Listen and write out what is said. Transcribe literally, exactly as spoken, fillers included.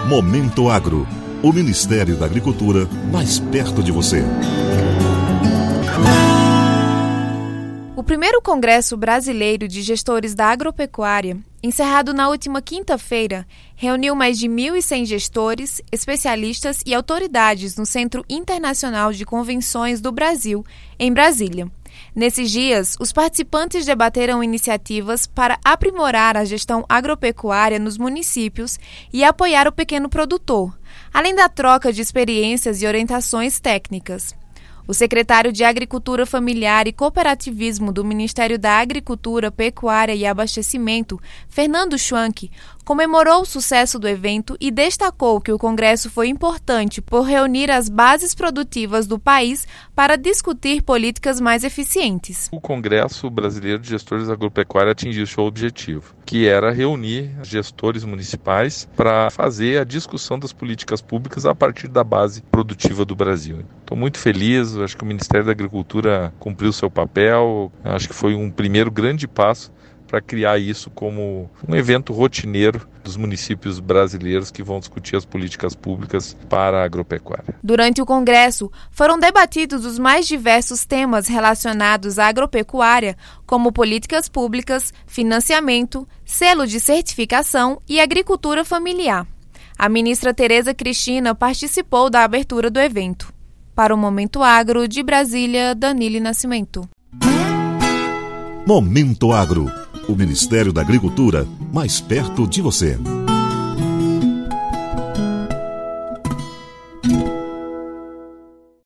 Momento Agro, o Ministério da Agricultura mais perto de você. O primeiro Congresso Brasileiro de Gestores da Agropecuária, encerrado na última quinta-feira, reuniu mais de mil e cem gestores, especialistas e autoridades no Centro Internacional de Convenções do Brasil, em Brasília. Nesses dias, os participantes debateram iniciativas para aprimorar a gestão agropecuária nos municípios e apoiar o pequeno produtor, além da troca de experiências e orientações técnicas. O secretário de Agricultura Familiar e Cooperativismo do Ministério da Agricultura, Pecuária e Abastecimento, Fernando Schwanck, comemorou o sucesso do evento e destacou que o congresso foi importante por reunir as bases produtivas do país para discutir políticas mais eficientes. O Congresso Brasileiro de Gestores da Agropecuária atingiu seu objetivo, que era reunir gestores municipais para fazer a discussão das políticas públicas a partir da base produtiva do Brasil. Estou muito feliz, acho que o Ministério da Agricultura cumpriu seu papel, acho que foi um primeiro grande passo para criar isso como um evento rotineiro dos municípios brasileiros que vão discutir as políticas públicas para a agropecuária. Durante o congresso, foram debatidos os mais diversos temas relacionados à agropecuária, como políticas públicas, financiamento, selo de certificação e agricultura familiar. A ministra Tereza Cristina participou da abertura do evento. Para o Momento Agro, de Brasília, Danile Nascimento. Momento Agro, o Ministério da Agricultura mais perto de você.